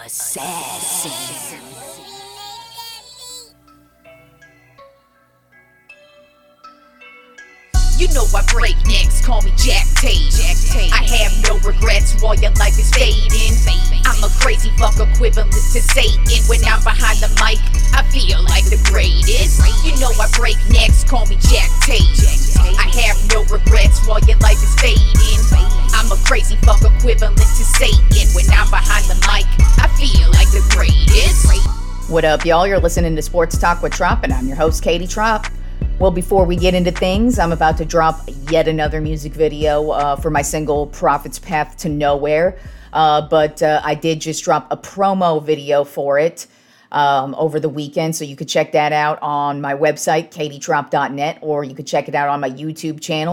Assassin. You know I break necks, call me Jack Tate. I have no regrets while your life is fading. I'm a crazy fuck equivalent to Satan. When I'm behind the mic, I feel like the greatest. You know I break necks, call me Jack Tate. I have no regrets while your life is fading. I'm a crazy fuck equivalent to Satan. When I'm behind the mic, I feel like the greatest. What up, y'all? You're listening to Sports Talk with Trop, and I'm your host, Katie Trop. Well, before we get into things, I'm about to drop yet another music video for my single, Prophet's Path to Nowhere. But I did just drop a promo video for it over the weekend, so you could check that out on my website, katietrop.net, or you could check it out on my YouTube channel,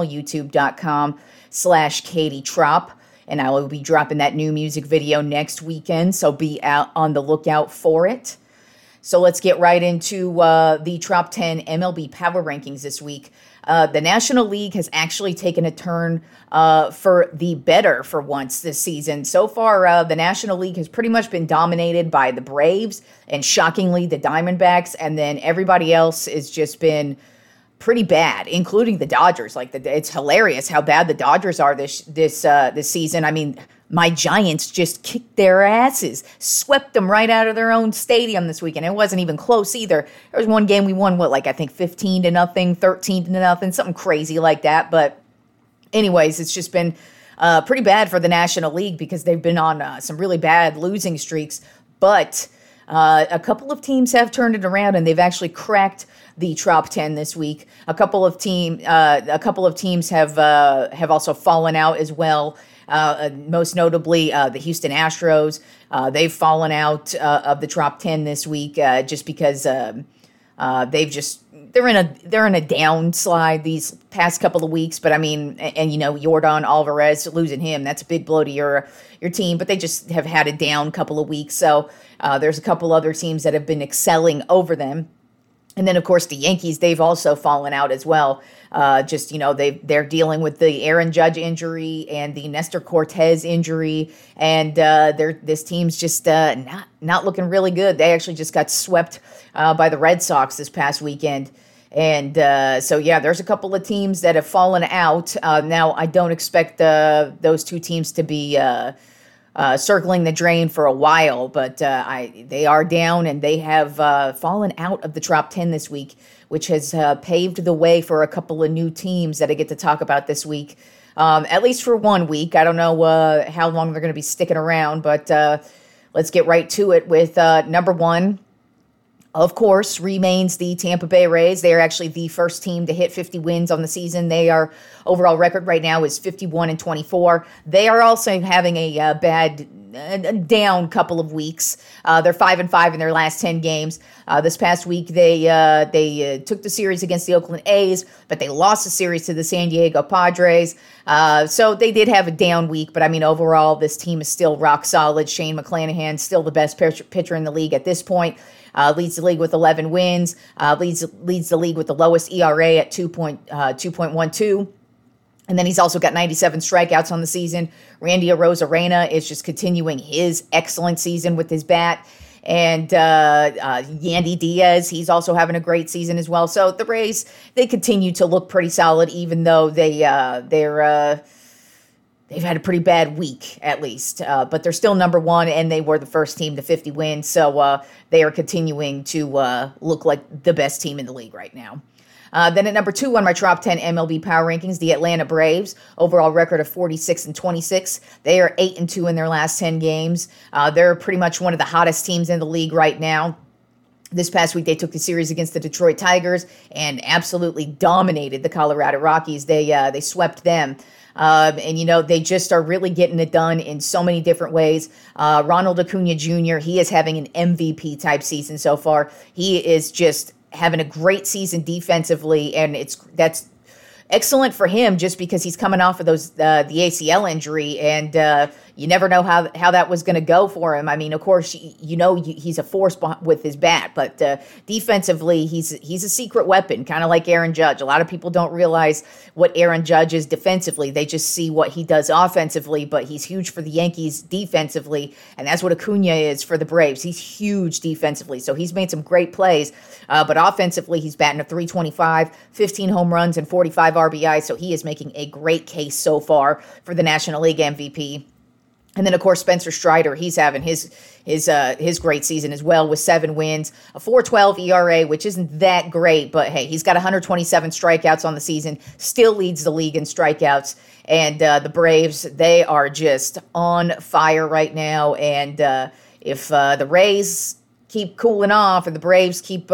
youtube.com/katietrop. And I will be dropping that new music video next weekend, so be out on the lookout for it. So let's get right into the Trop 10 MLB Power Rankings this week. The National League has actually taken a turn for the better for once this season. So far, the National League has pretty much been dominated by the Braves and, shockingly, the Diamondbacks. And then everybody else has just been pretty bad, including the Dodgers. It's hilarious how bad the Dodgers are this season. I mean, my Giants just kicked their asses, swept them right out of their own stadium this weekend. It wasn't even close either. There was one game we won, I think 15-0, 13-0, something crazy like that. But anyways, it's just been pretty bad for the National League because they've been on some really bad losing streaks. But a couple of teams have turned it around, and they've actually cracked the Trop 10 this week. A couple of teams have also fallen out as well. Most notably, the Houston Astros. They've fallen out of the Trop 10 this week just because they're in a downslide these past couple of weeks. But I mean, and Yordan Alvarez, losing him, that's a big blow to your team. But they just have had a down couple of weeks. So there's a couple other teams that have been excelling over them. And then, of course, the Yankees, they've also fallen out as well. They're dealing with the Aaron Judge injury and the Nestor Cortez injury. And this team's just not looking really good. They actually just got swept by the Red Sox this past weekend. And there's a couple of teams that have fallen out. Now, I don't expect those two teams to be circling the drain for a while, but they are down, and they have fallen out of the Trop 10 this week, which has paved the way for a couple of new teams that I get to talk about this week, at least for 1 week. I don't know how long they're going to be sticking around, but let's get right to it with number one. Of course, remains the Tampa Bay Rays. They are actually the first team to hit 50 wins on the season. Their overall record right now is 51-24. They are also having a down couple of weeks. They're 5-5 in their last 10 games. This past week, they took the series against the Oakland A's, but they lost the series to the San Diego Padres. So they did have a down week, but I mean, overall, this team is still rock solid. Shane McClanahan, still the best pitcher in the league at this point. Leads the league with 11 wins, leads the league with the lowest ERA at 2.12. And then he's also got 97 strikeouts on the season. Randy Arozarena is just continuing his excellent season with his bat. And Yandy Diaz, he's also having a great season as well. So the Rays, they continue to look pretty solid, even though they've had a pretty bad week, at least. But they're still number one, and they were the first team to 50 wins. So they are continuing to look like the best team in the league right now. Then at number two on my Trop 10 MLB Power Rankings, the Atlanta Braves. Overall record of 46-26. They are 8-2 in their last 10 games. They're pretty much one of the hottest teams in the league right now. This past week, they took the series against the Detroit Tigers and absolutely dominated the Colorado Rockies. They swept them. They just are really getting it done in so many different ways. Ronald Acuna Jr., he is having an MVP type season so far. He is just having a great season defensively, and that's excellent for him just because he's coming off of the ACL injury, and you never know how that was going to go for him. I mean, of course, he's a force with his bat, but defensively, he's a secret weapon, kind of like Aaron Judge. A lot of people don't realize what Aaron Judge is defensively. They just see what he does offensively, but he's huge for the Yankees defensively, and that's what Acuna is for the Braves. He's huge defensively, so he's made some great plays, but offensively, he's batting a .325, 15 home runs, and 45 RBI, so he is making a great case so far for the National League MVP. And then, of course, Spencer Strider, he's having his great season as well with 7 wins, a 4.12 ERA, which isn't that great, but hey, he's got 127 strikeouts on the season, still leads the league in strikeouts. And the Braves, they are just on fire right now. And if the Rays keep cooling off and the Braves keep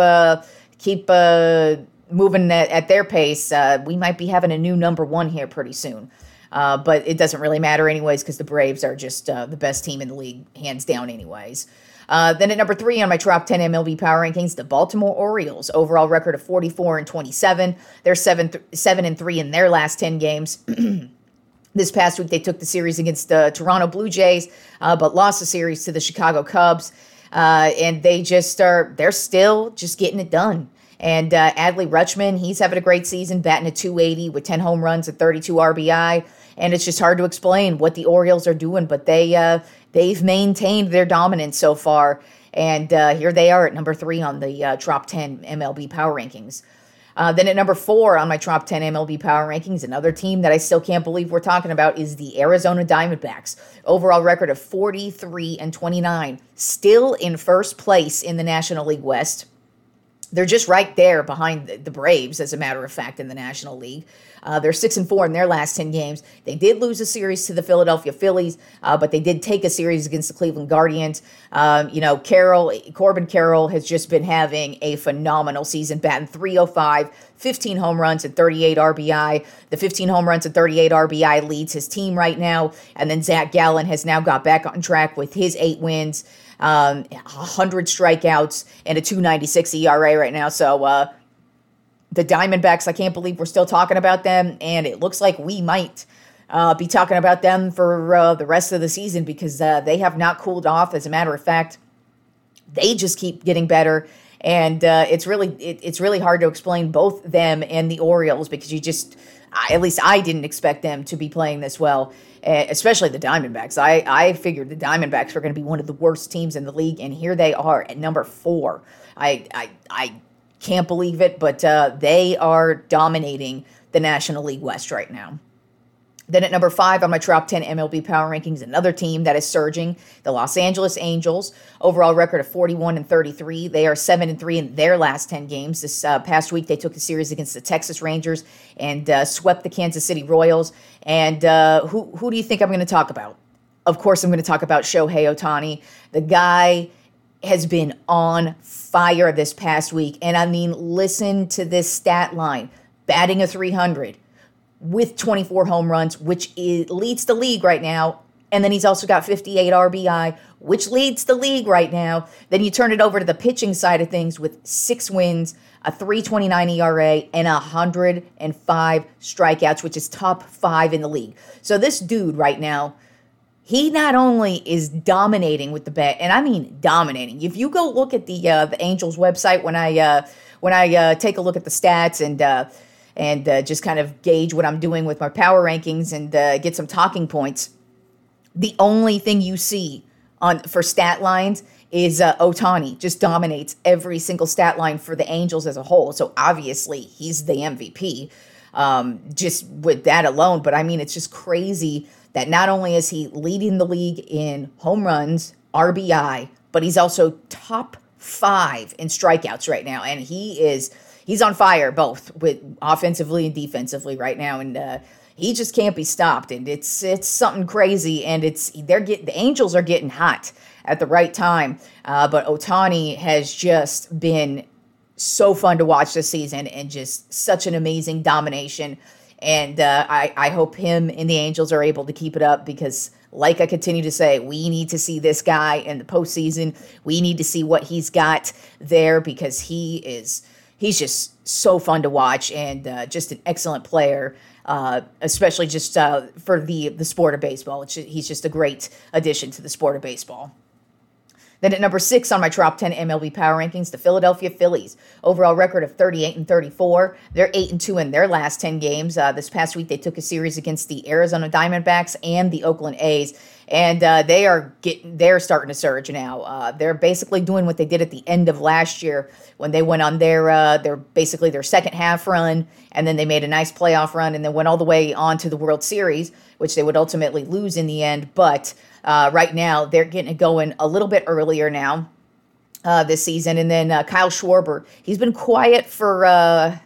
moving at their pace, we might be having a new number one here pretty soon. But it doesn't really matter anyways because the Braves are just the best team in the league, hands down anyways. Then at number 3 on my top 10 MLB power rankings, the Baltimore Orioles. Overall record of 44-27. They're 7-3 in their last 10 games. This past week they took the series against the Toronto Blue Jays, but lost the series to the Chicago Cubs. And they're still just getting it done. And Adley Rutschman, he's having a great season, batting at .280 with 10 home runs and 32 RBI. And it's just hard to explain what the Orioles are doing, but they've maintained their dominance so far. And here they are at number 3 on the top 10 MLB power rankings. Then at number 4 on my top 10 MLB power rankings, another team that I still can't believe we're talking about is the Arizona Diamondbacks. Overall record of 43-29, still in first place in the National League West. They're just right there behind the Braves, as a matter of fact, in the National League. They're 6-4 in their last 10 games. They did lose a series to the Philadelphia Phillies, but they did take a series against the Cleveland Guardians. Corbin Carroll has just been having a phenomenal season, batting .305, 15 home runs and 38 RBI. The 15 home runs and 38 RBI leads his team right now. And then Zach Gallen has now got back on track with his 8 wins. 100 strikeouts and a .296 ERA right now. So the Diamondbacks, I can't believe we're still talking about them, and it looks like we might be talking about them for the rest of the season because they have not cooled off. As a matter of fact, they just keep getting better, and it's really hard to explain both them and the Orioles because at least I didn't expect them to be playing this well. Especially the Diamondbacks. I figured the Diamondbacks were going to be one of the worst teams in the league, and here they are at number 4. I can't believe it, but they are dominating the National League West right now. Then at number 5 on my top 10 MLB power rankings, another team that is surging, the Los Angeles Angels. Overall record of 41-33. They are 7-3 in their last 10 games. This past week, they took a series against the Texas Rangers and swept the Kansas City Royals. And who do you think I'm going to talk about? Of course, I'm going to talk about Shohei Ohtani. The guy has been on fire this past week. And I mean, listen to this stat line. Batting a .300. With 24 home runs, which leads the league right now. And then he's also got 58 RBI, which leads the league right now. Then you turn it over to the pitching side of things with 6 wins, a .329 ERA, and 105 strikeouts, which is top 5 in the league. So this dude right now, he not only is dominating with the bat, and I mean dominating. If you go look at the Angels website when I take a look at the stats and just kind of gauge what I'm doing with my power rankings and get some talking points, the only thing you see for stat lines is Ohtani just dominates every single stat line for the Angels as a whole. So obviously he's the MVP just with that alone. But I mean, it's just crazy that not only is he leading the league in home runs, RBI, but he's also top 5 in strikeouts right now. And he's on fire both with offensively and defensively right now, and he just can't be stopped. And it's something crazy, and the Angels are getting hot at the right time. But Ohtani has just been so fun to watch this season, and just such an amazing domination. And I hope him and the Angels are able to keep it up because, like I continue to say, we need to see this guy in the postseason. We need to see what he's got there because he's just so fun to watch and just an excellent player. especially just for the sport of baseball. He's just a great addition to the sport of baseball. Then at number 6 on my top 10 MLB power rankings, the Philadelphia Phillies. Overall record of 38-34. They're 8-2 in their last 10 games. This past week, they took a series against the Arizona Diamondbacks and the Oakland A's, and they're starting to surge now. They're basically doing what they did at the end of last year when they went on their second half run, and then they made a nice playoff run, and then went all the way on to the World Series, which they would ultimately lose in the end, but. Right now, they're getting it going a little bit earlier now this season. And then Kyle Schwarber, he's been quiet to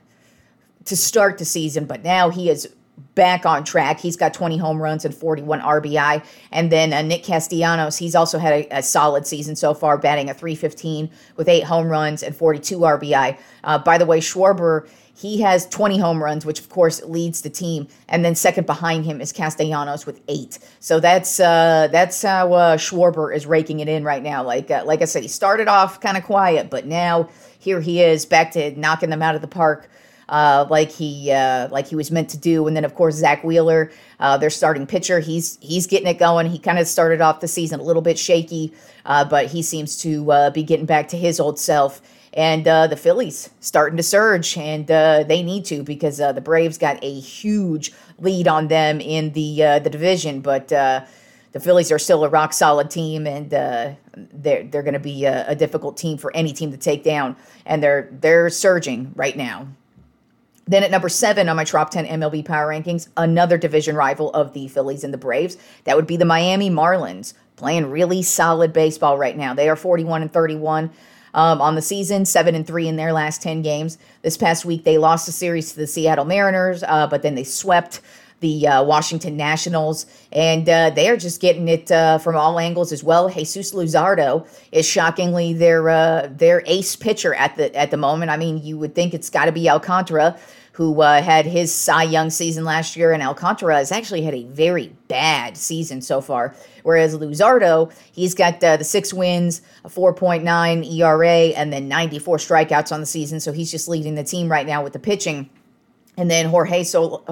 start the season, but now he is back on track. He's got 20 home runs and 41 RBI. And then Nick Castellanos, he's also had a solid season so far, batting a .315 with 8 home runs and 42 RBI. By the way, Schwarber, he has 20 home runs, which of course leads the team, and then second behind him is Castellanos with 8. So that's how Schwarber is raking it in right now. Like I said, he started off kind of quiet, but now here he is back to knocking them out of the park, like he was meant to do. And then of course Zach Wheeler, their starting pitcher, he's getting it going. He kind of started off the season a little bit shaky, but he seems to be getting back to his old self. And the Phillies starting to surge, and they need to, because the Braves got a huge lead on them in the division. But the Phillies are still a rock solid team, and they're going to be a difficult team for any team to take down. And they're surging right now. Then at number 7 on my top 10 MLB power rankings, another division rival of the Phillies and the Braves. That would be the Miami Marlins, playing really solid baseball right now. They are 41-31. On the season, 7-3 in their last 10 games. This past week, they lost the series to the Seattle Mariners, but then they swept the Washington Nationals, and they are just getting it from all angles as well. Jesus Luzardo is shockingly their ace pitcher at the moment. I mean, you would think it's got to be Alcantara, who had his Cy Young season last year, and Alcantara has actually had a very bad season so far. Whereas Luzardo, he's got the 6 wins, a 4.9 ERA, and then 94 strikeouts on the season. So he's just leading the team right now with the pitching. And then Jorge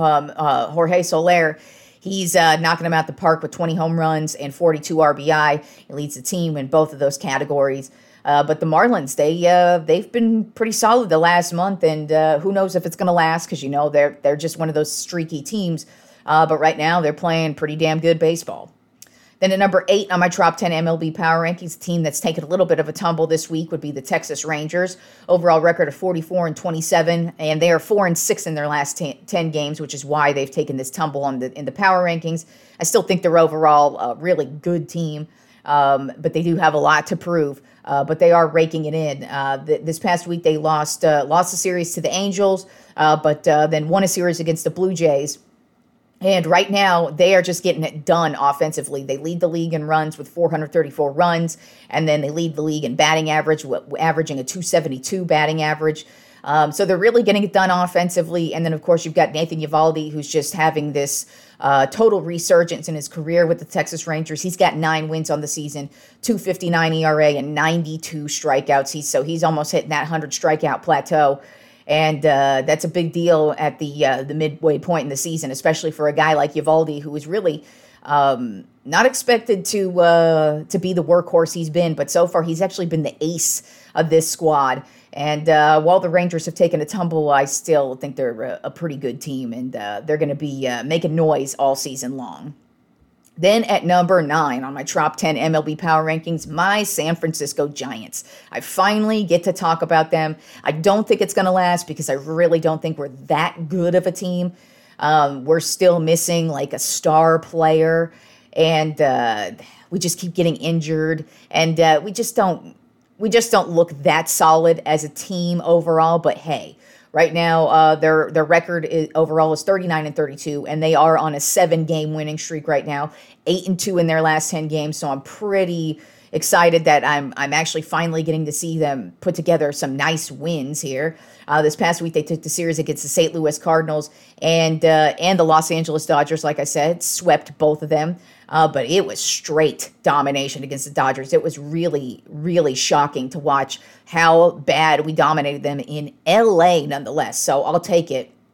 Soler, he's knocking them out the park with 20 home runs and 42 RBI. He leads the team in both of those categories. But the Marlins, they've been pretty solid the last month, and who knows if it's going to last, because they're just one of those streaky teams. But right now they're playing pretty damn good baseball. Then at number 8 on my top 10 MLB power rankings, a team that's taken a little bit of a tumble this week would be the Texas Rangers. Overall record of 44-27, and they are 4-6 in their last 10 games, which is why they've taken this tumble in the power rankings. I still think they're overall a really good team, but they do have a lot to prove. But they are raking it in. This past week, they lost the series to the Angels, but then won a series against the Blue Jays. And right now, they are just getting it done offensively. They lead the league in runs with 434 runs, and then they lead the league in batting average, averaging a .272 batting average. So they're really getting it done offensively. And then, of course, you've got Nathan Eovaldi, who's just having this total resurgence in his career with the Texas Rangers. He's got 9 wins on the season, .259 ERA, and 92 strikeouts. He's almost hitting that 100 strikeout plateau. And that's a big deal at the midway point in the season, especially for a guy like Eovaldi, who was really not expected to be the workhorse he's been. But so far, he's actually been the ace of this squad. And while the Rangers have taken a tumble, I still think they're a pretty good team, and they're going to be making noise all season long. Then at number 9 on my top 10 MLB power rankings, my San Francisco Giants. I finally get to talk about them. I don't think it's going to last, because I really don't think we're that good of a team. We're still missing like a star player, and we just keep getting injured, and we just don't look that solid as a team overall. But hey, right now, their record overall is 39-32, and they are on a 7-game winning streak right now, 8-2 in their last 10 games. So I'm pretty excited that I'm actually finally getting to see them put together some nice wins here. This past week, they took the series against the St. Louis Cardinals and the Los Angeles Dodgers. Like I said, swept both of them. But it was straight domination against the Dodgers. It was really, really shocking to watch how bad we dominated them in L.A. nonetheless. So I'll take it.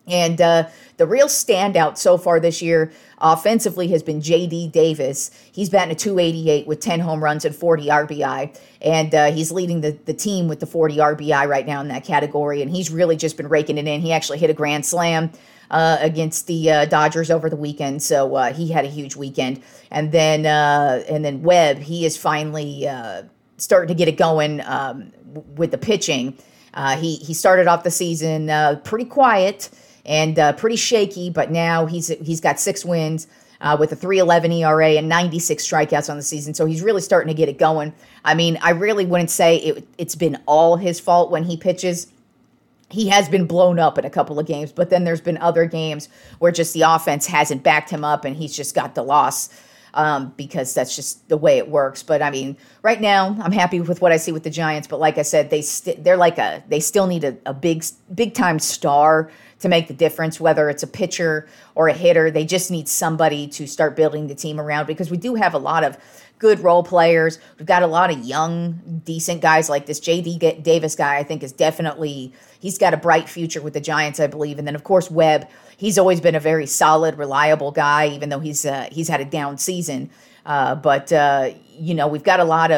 And the real standout so far this year offensively has been J.D. Davis. He's batting a .288 with 10 home runs and 40 RBI. And he's leading the team with the 40 RBI right now in that category. And he's really just been raking it in. He actually hit a grand slam against the Dodgers over the weekend. So he had a huge weekend. And then Webb, he is finally starting to get it going with the pitching. He started off the season pretty quiet and pretty shaky, but now he's got 6 wins with a 3.11 ERA and 96 strikeouts on the season. So he's really starting to get it going. I mean, I really wouldn't say it's been all his fault when he pitches. He has been blown up in a couple of games, but then there's been other games where just the offense hasn't backed him up and he's just got the loss. Because that's just the way it works. But I mean, right now I'm happy with what I see with the Giants. But like I said, they still need a big time star to make the difference, whether it's a pitcher or a hitter. They just need somebody to start building the team around, because we do have a lot of good role players. We've got a lot of young, decent guys like this J.D. Davis guy. I think he's got a bright future with the Giants, I believe. And then of course Webb. He's always been a very solid, reliable guy, even though he's had a down season. But we've got a lot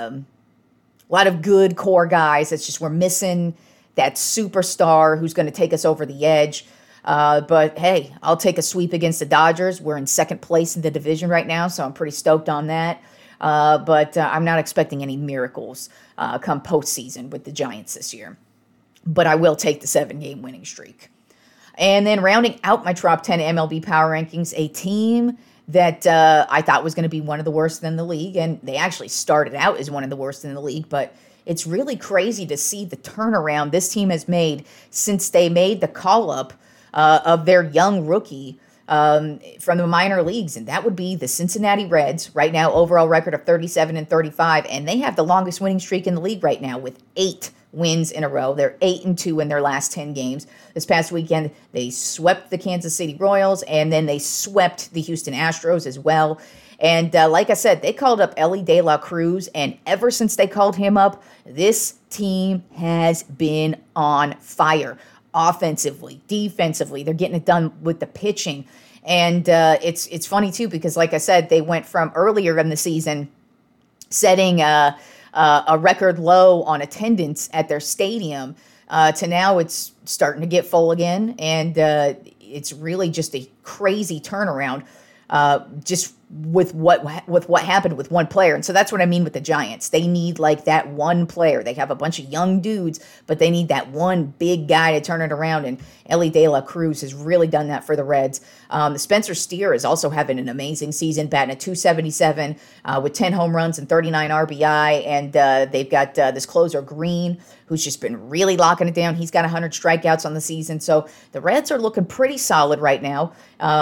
of good core guys. It's just we're missing that superstar who's going to take us over the edge. But hey, I'll take a sweep against the Dodgers. We're in second place in the division right now, so I'm pretty stoked on that. But I'm not expecting any miracles come postseason with the Giants this year. But I will take the 7-game winning streak. And then rounding out my top 10 MLB power rankings, a team that I thought was going to be one of the worst in the league. And they actually started out as one of the worst in the league. But it's really crazy to see the turnaround this team has made since they made the call-up of their young rookie from the minor leagues. And that would be the Cincinnati Reds. Right now, overall record of 37-35. And they have the longest winning streak in the league right now with 8 wins in a row. They're 8-2 in their last 10 games. This past weekend, they swept the Kansas City Royals, and then they swept the Houston Astros as well. And like I said, they called up Elly De La Cruz, and ever since they called him up, this team has been on fire. Offensively, defensively, they're getting it done with the pitching. And it's funny, too, because like I said, they went from earlier in the season setting a record low on attendance at their stadium to now it's starting to get full again. And it's really just a crazy turnaround just with what happened with one player. And so that's what I mean with the Giants. They need like that one player. They have a bunch of young dudes, but they need that one big guy to turn it around. And Elly De La Cruz has really done that for the Reds. Spencer Steer is also having an amazing season, batting at .277 with 10 home runs and 39 RBI. And they've got this closer Green, who's just been really locking it down. He's got 100 strikeouts on the season. So the Reds are looking pretty solid right now.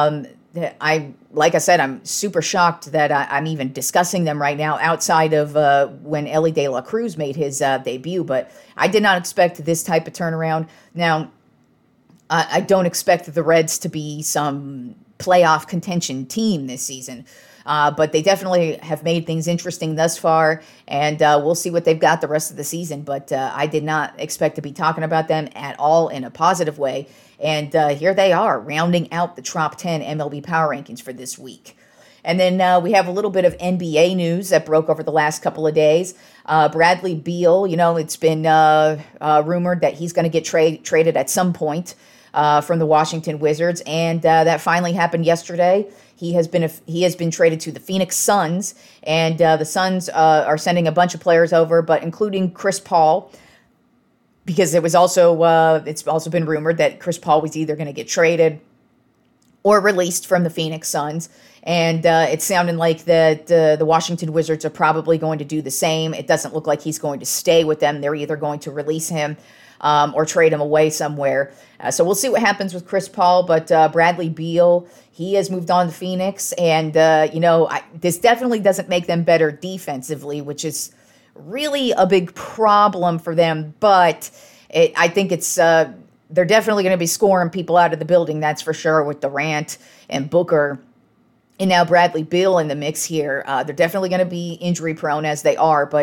Like I said, I'm super shocked that I'm even discussing them right now outside of when Elly De La Cruz made his debut. But I did not expect this type of turnaround. Now, I don't expect the Reds to be some playoff contention team this season. But they definitely have made things interesting thus far, and we'll see what they've got the rest of the season. But I did not expect to be talking about them at all in a positive way. And here they are, rounding out the top 10 MLB power rankings for this week. And then we have a little bit of NBA news that broke over the last couple of days. Bradley Beal, it's been rumored that he's going to get traded at some point from the Washington Wizards, and that finally happened yesterday. He has been traded to the Phoenix Suns, and the Suns are sending a bunch of players over, but including Chris Paul, because it's also been rumored that Chris Paul was either going to get traded or released from the Phoenix Suns. And it's sounding like that the Washington Wizards are probably going to do the same. It doesn't look like he's going to stay with them. They're either going to release him or trade him away somewhere. So we'll see what happens with Chris Paul. But Bradley Beal, he has moved on to Phoenix. And, this definitely doesn't make them better defensively, which is really a big problem for them. But I think they're definitely going to be scoring people out of the building, that's for sure, with Durant and Booker. And now Bradley Beal in the mix here. They're definitely going to be injury prone as they are, but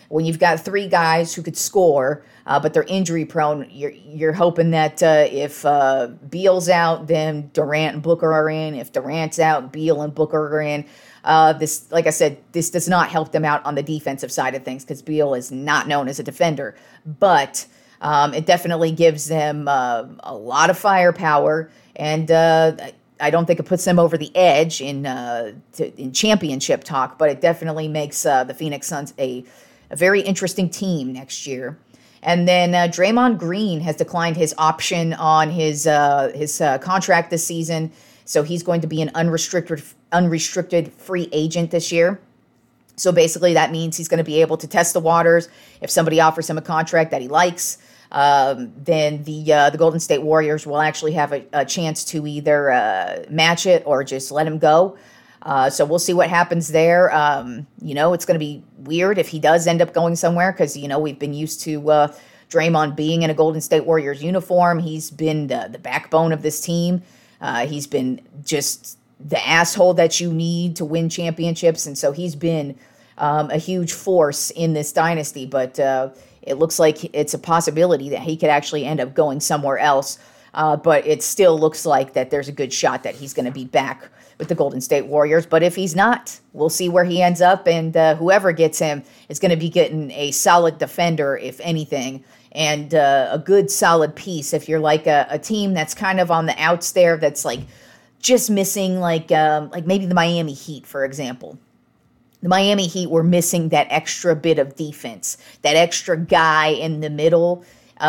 when you've got three guys who could score, but they're injury prone, you're hoping that if Beal's out, then Durant and Booker are in. If Durant's out, Beal and Booker are in. This, like I said, this does not help them out on the defensive side of things because Beal is not known as a defender. But it definitely gives them a lot of firepower, and I don't think it puts them over the edge in championship talk, but it definitely makes the Phoenix Suns a very interesting team next year. And then Draymond Green has declined his option on his contract this season, so he's going to be an unrestricted free agent this year. So basically that means he's going to be able to test the waters. If somebody offers him a contract that he likes, then the Golden State Warriors will actually have a chance to either match it or just let him go. So we'll see what happens there. It's going to be weird if he does end up going somewhere because, we've been used to Draymond being in a Golden State Warriors uniform. He's been the backbone of this team. He's been just the asshole that you need to win championships. And so he's been a huge force in this dynasty. But it looks like it's a possibility that he could actually end up going somewhere else. But it still looks like that there's a good shot that he's going to be back with the Golden State Warriors. But if he's not, we'll see where he ends up. And whoever gets him is going to be getting a solid defender, if anything, and a good solid piece. If you're like a team that's kind of on the outs there, that's like just missing like maybe the Miami Heat, for example. The Miami Heat were missing that extra bit of defense, that extra guy in the middle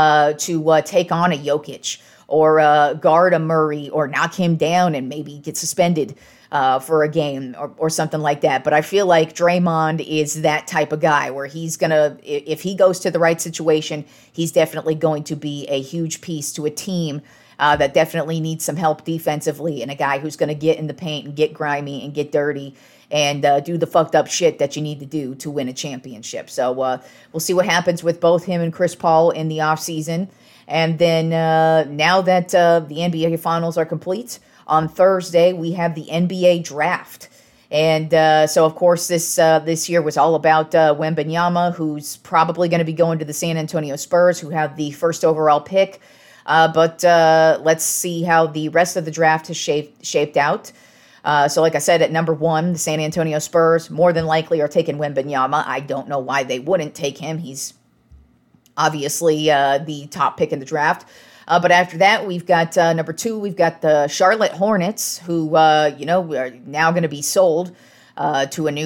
to take on a Jokic or guard a Murray or knock him down and maybe get suspended for a game or something like that. But I feel like Draymond is that type of guy where he's going to, if he goes to the right situation, he's definitely going to be a huge piece to a team that definitely needs some help defensively, and a guy who's going to get in the paint and get grimy and get dirty and do the fucked up shit that you need to do to win a championship. So we'll see what happens with both him and Chris Paul in the offseason. And then now that the NBA Finals are complete, on Thursday we have the NBA Draft. And so, of course, this year was all about Wembanyama, who's probably going to be going to the San Antonio Spurs, who have the first overall pick. But let's see how the rest of the draft has shaped out. So like I said, at number 1, the San Antonio Spurs more than likely are taking Wembanyama. I don't know why they wouldn't take him. He's obviously the top pick in the draft. But after that, we've got number 2, we've got the Charlotte Hornets, who are now going to be sold to a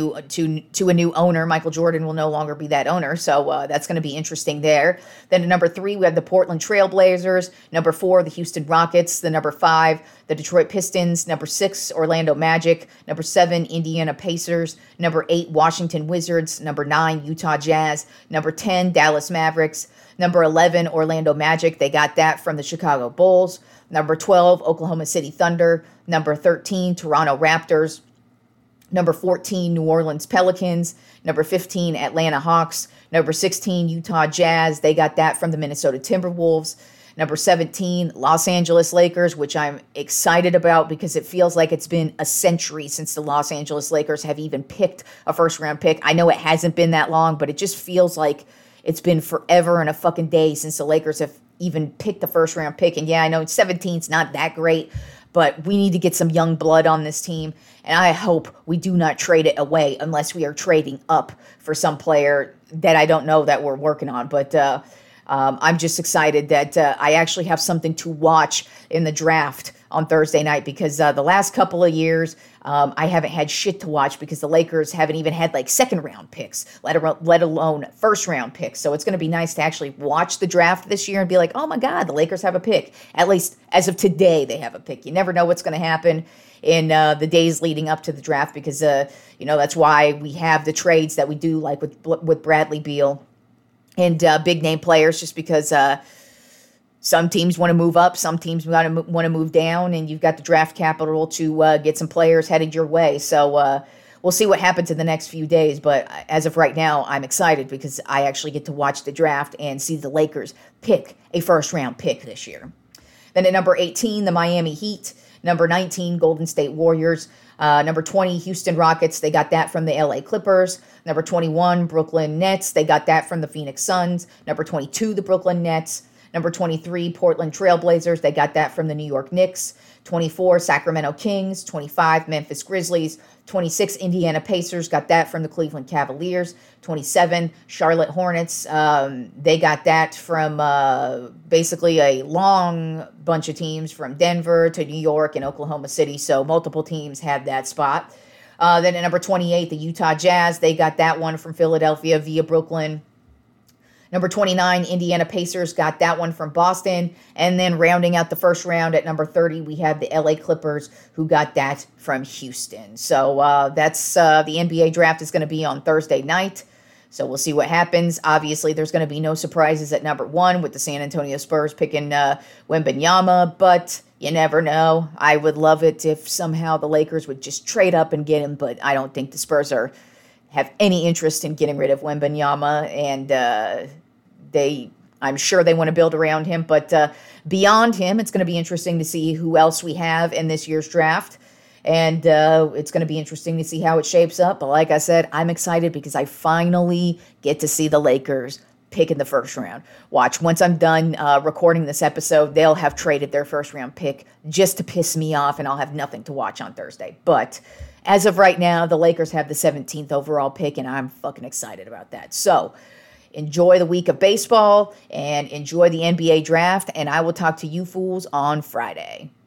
new owner. Michael Jordan will no longer be that owner, so that's going to be interesting there. Then at number 3, we have the Portland Trail Blazers. Number 4, the Houston Rockets. The number 5, the Detroit Pistons. Number 6, Orlando Magic. Number 7, Indiana Pacers. Number 8, Washington Wizards. Number 9, Utah Jazz. Number 10, Dallas Mavericks. Number 11, Orlando Magic. They got that from the Chicago Bulls. Number 12, Oklahoma City Thunder. Number 13, Toronto Raptors. Number 14, New Orleans Pelicans. Number 15, Atlanta Hawks. Number 16, Utah Jazz. They got that from the Minnesota Timberwolves. Number 17, Los Angeles Lakers, which I'm excited about because it feels like it's been a century since the Los Angeles Lakers have even picked a first-round pick. I know it hasn't been that long, but it just feels like it's been forever and a fucking day since the Lakers have even picked a first-round pick. And yeah, I know 17's not that great, but we need to get some young blood on this team, and I hope we do not trade it away unless we are trading up for some player that I don't know that we're working on. But I'm just excited that I actually have something to watch in the draft on Thursday night because the last couple of years I haven't had shit to watch because the Lakers haven't even had like second-round picks, let alone first-round picks. So it's going to be nice to actually watch the draft this year and be like, oh my God, the Lakers have a pick. At least as of today, they have a pick. You never know what's going to happen in the days leading up to the draft because, that's why we have the trades that we do, like with Bradley Beal and big-name players, just because some teams want to move up, some teams want to move down, and you've got the draft capital to get some players headed your way. So we'll see what happens in the next few days. But as of right now, I'm excited because I actually get to watch the draft and see the Lakers pick a first-round pick this year. Then at number 18, the Miami Heat. Number 19, Golden State Warriors. Number 20, Houston Rockets. They got that from the LA Clippers. Number 21, Brooklyn Nets. They got that from the Phoenix Suns. Number 22, the Brooklyn Nets. Number 23, Portland Trailblazers. They got that from the New York Knicks. 24, Sacramento Kings. 25, Memphis Grizzlies. 26, Indiana Pacers. Got that from the Cleveland Cavaliers. 27, Charlotte Hornets. They got that from basically a long bunch of teams from Denver to New York and Oklahoma City. So multiple teams had that spot. Then at number 28, the Utah Jazz. They got that one from Philadelphia via Brooklyn. Number 29, Indiana Pacers got that one from Boston. And then rounding out the first round at number 30, we have the LA Clippers who got that from Houston. So that's the NBA draft is going to be on Thursday night. So we'll see what happens. Obviously, there's going to be no surprises at number 1 with the San Antonio Spurs picking Wembanyama, but you never know. I would love it if somehow the Lakers would just trade up and get him, but I don't think the Spurs have any interest in getting rid of Wembanyama, and I'm sure they want to build around him, but beyond him, it's going to be interesting to see who else we have in this year's draft, and it's going to be interesting to see how it shapes up. But like I said, I'm excited because I finally get to see the Lakers pick in the first round. Watch, once I'm done recording this episode, they'll have traded their first round pick just to piss me off, and I'll have nothing to watch on Thursday. But as of right now, the Lakers have the 17th overall pick, and I'm fucking excited about that. So enjoy the week of baseball and enjoy the NBA draft, and I will talk to you fools on Friday.